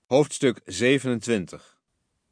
Hoofdstuk 27.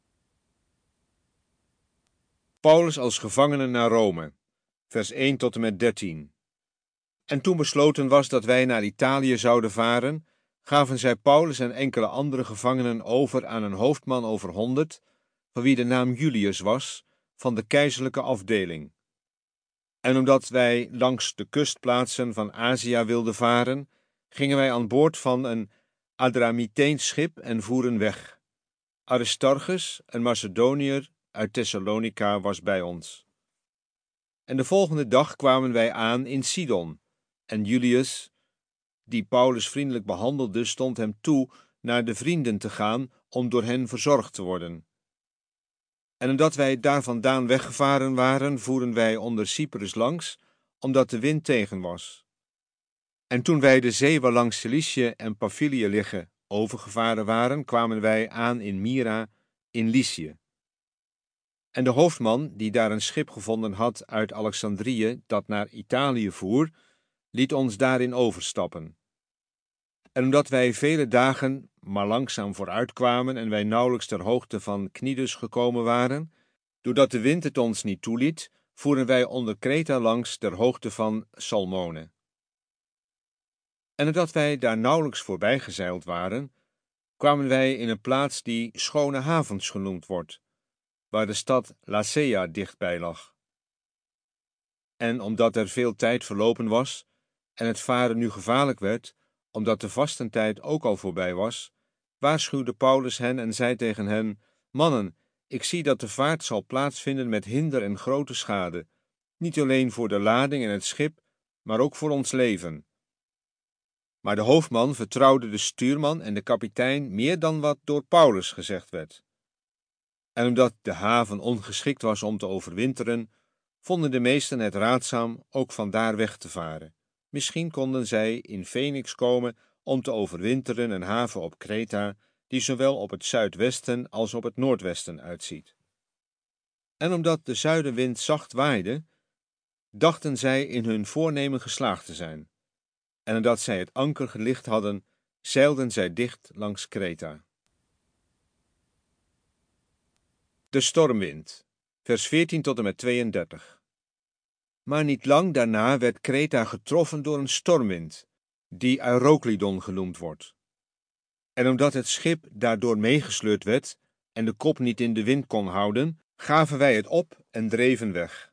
Paulus als gevangene naar Rome, vers 1 tot en met 13. En toen besloten was dat wij naar Italië zouden varen, gaven zij Paulus en enkele andere gevangenen over aan een hoofdman over 100, van wie de naam Julius was, van de keizerlijke afdeling. En omdat wij langs de kustplaatsen van Azië wilden varen, gingen wij aan boord van een Adramiteens schip en voeren weg. Aristarchus, een Macedoniër uit Thessalonica, was bij ons. En de volgende dag kwamen wij aan in Sidon, en Julius, die Paulus vriendelijk behandelde, stond hem toe naar de vrienden te gaan om door hen verzorgd te worden. En omdat wij daar vandaan weggevaren waren, voeren wij onder Cyprus langs, omdat de wind tegen was. En toen wij de zee waarlangs Cilicië en Pamphylië liggen overgevaren waren, kwamen wij aan in Myra in Lycië. En de hoofdman, die daar een schip gevonden had uit Alexandrië dat naar Italië voer, liet ons daarin overstappen. En omdat wij vele dagen maar langzaam vooruitkwamen en wij nauwelijks ter hoogte van Knidus gekomen waren, doordat de wind het ons niet toeliet, voeren wij onder Kreta langs ter hoogte van Salmone. En nadat wij daar nauwelijks voorbij gezeild waren, kwamen wij in een plaats die Schone Havens genoemd wordt, waar de stad Lasea dichtbij lag. En omdat er veel tijd verlopen was en het varen nu gevaarlijk werd, omdat de vastentijd ook al voorbij was, waarschuwde Paulus hen en zei tegen hen: Mannen, ik zie dat de vaart zal plaatsvinden met hinder en grote schade, niet alleen voor de lading en het schip, maar ook voor ons leven. Maar de hoofdman vertrouwde de stuurman en de kapitein meer dan wat door Paulus gezegd werd. En omdat de haven ongeschikt was om te overwinteren, vonden de meesten het raadzaam ook vandaar weg te varen. Misschien konden zij in Phoenix komen om te overwinteren, een haven op Kreta, die zowel op het zuidwesten als op het noordwesten uitziet. En omdat de zuidenwind zacht waaide, dachten zij in hun voornemen geslaagd te zijn. En nadat zij het anker gelicht hadden, zeilden zij dicht langs Kreta. De stormwind, vers 14 tot en met 32. Maar niet lang daarna werd Kreta getroffen door een stormwind, die Euroclydon genoemd wordt. En omdat het schip daardoor meegesleurd werd en de kop niet in de wind kon houden, gaven wij het op en dreven weg.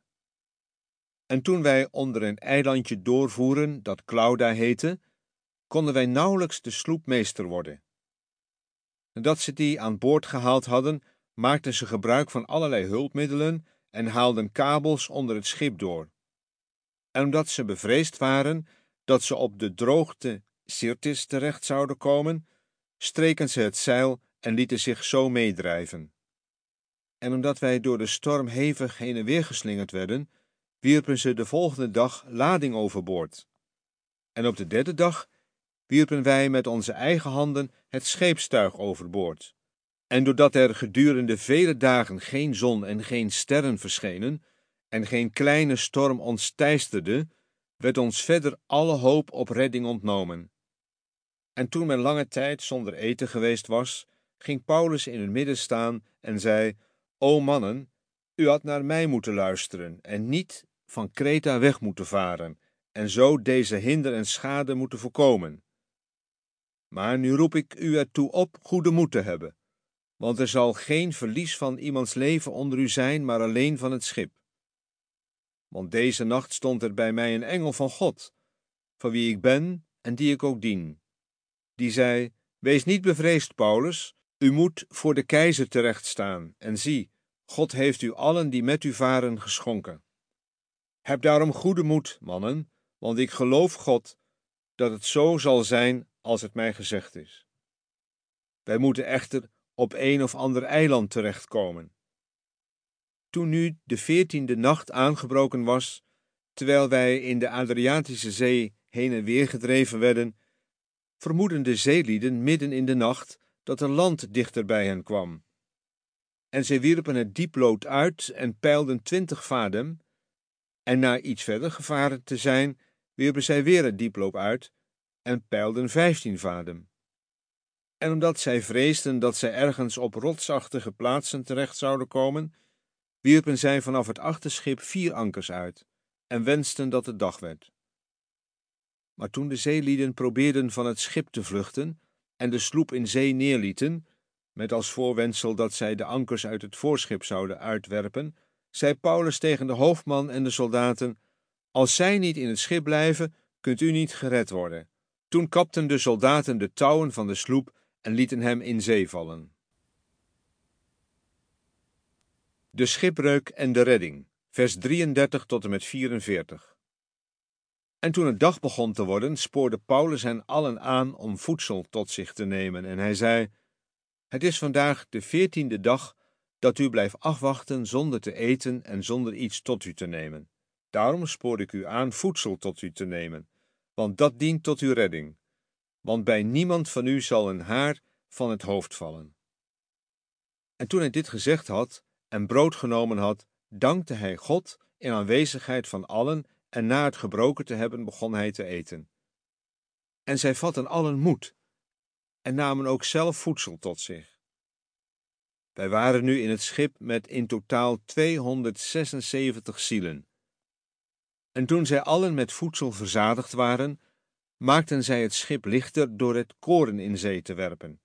En toen wij onder een eilandje doorvoeren dat Clauda heette, konden wij nauwelijks de sloep meester worden. Nadat ze die aan boord gehaald hadden, maakten ze gebruik van allerlei hulpmiddelen en haalden kabels onder het schip door. En omdat ze bevreesd waren dat ze op de droogte Syrtis terecht zouden komen, streken ze het zeil en lieten zich zo meedrijven. En omdat wij door de storm hevig heen en weer geslingerd werden, wierpen ze de volgende dag lading overboord. En op de derde dag wierpen wij met onze eigen handen het scheepstuig overboord. En doordat er gedurende vele dagen geen zon en geen sterren verschenen, en geen kleine storm ons teisterde, werd ons verder alle hoop op redding ontnomen. En toen men lange tijd zonder eten geweest was, ging Paulus in hun midden staan en zei: O mannen, u had naar mij moeten luisteren en niet van Kreta weg moeten varen, en zo deze hinder en schade moeten voorkomen. Maar nu roep ik u ertoe op goede moed te hebben, want er zal geen verlies van iemands leven onder u zijn, maar alleen van het schip. Want deze nacht stond er bij mij een engel van God, van wie ik ben en die ik ook dien. Die zei: Wees niet bevreesd, Paulus, u moet voor de keizer terechtstaan, en zie, God heeft u allen die met u varen geschonken. Heb daarom goede moed, mannen, want ik geloof God dat het zo zal zijn als het mij gezegd is. Wij moeten echter op een of ander eiland terechtkomen. Toen nu de 14e nacht aangebroken was, terwijl wij in de Adriatische Zee heen en weer gedreven werden, vermoedden de zeelieden midden in de nacht dat er land dichter bij hen kwam. En zij wierpen het dieplood uit en peilden 20 vadem, en na iets verder gevaren te zijn, wierpen zij weer het dieplood uit en peilden 15 vadem. En omdat zij vreesden dat zij ergens op rotsachtige plaatsen terecht zouden komen, wierpen zij vanaf het achterschip 4 ankers uit en wensten dat het dag werd. Maar toen de zeelieden probeerden van het schip te vluchten en de sloep in zee neerlieten, met als voorwendsel dat zij de ankers uit het voorschip zouden uitwerpen, zei Paulus tegen de hoofdman en de soldaten: als zij niet in het schip blijven, kunt u niet gered worden. Toen kapten de soldaten de touwen van de sloep en lieten hem in zee vallen. De schipbreuk en de redding, vers 33 tot en met 44. En toen het dag begon te worden, spoorde Paulus hen allen aan om voedsel tot zich te nemen. En hij zei: het is vandaag de 14e dag dat u blijft afwachten zonder te eten en zonder iets tot u te nemen. Daarom spoor ik u aan voedsel tot u te nemen, want dat dient tot uw redding. Want bij niemand van u zal een haar van het hoofd vallen. En toen hij dit gezegd had en brood genomen had, dankte hij God in aanwezigheid van allen, en na het gebroken te hebben begon hij te eten. En zij vatten allen moed en namen ook zelf voedsel tot zich. Wij waren nu in het schip met in totaal 276 zielen. En toen zij allen met voedsel verzadigd waren, maakten zij het schip lichter door het koren in zee te werpen.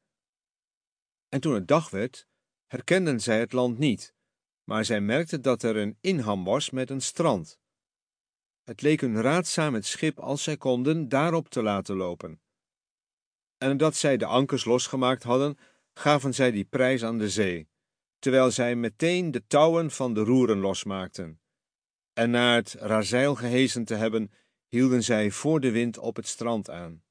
En toen het dag werd, herkenden zij het land niet, maar zij merkten dat er een inham was met een strand. Het leek hun raadzaam het schip, als zij konden, daarop te laten lopen. En nadat zij de ankers losgemaakt hadden, gaven zij die prijs aan de zee, terwijl zij meteen de touwen van de roeren losmaakten. En na het razeil gehezen te hebben, hielden zij voor de wind op het strand aan.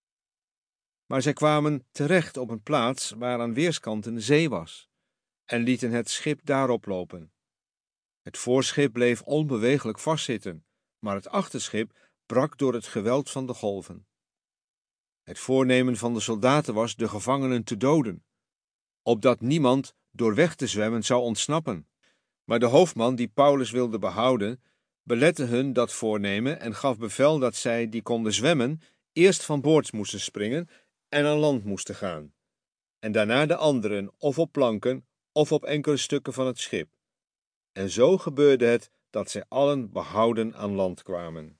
Maar zij kwamen terecht op een plaats waar aan weerskanten zee was, en lieten het schip daarop lopen. Het voorschip bleef onbeweeglijk vastzitten, maar het achterschip brak door het geweld van de golven. Het voornemen van de soldaten was de gevangenen te doden, opdat niemand door weg te zwemmen zou ontsnappen. Maar de hoofdman, die Paulus wilde behouden, belette hun dat voornemen en gaf bevel dat zij, die konden zwemmen, eerst van boord moesten springen en aan land moesten gaan, en daarna de anderen, of op planken, of op enkele stukken van het schip. En zo gebeurde het dat zij allen behouden aan land kwamen.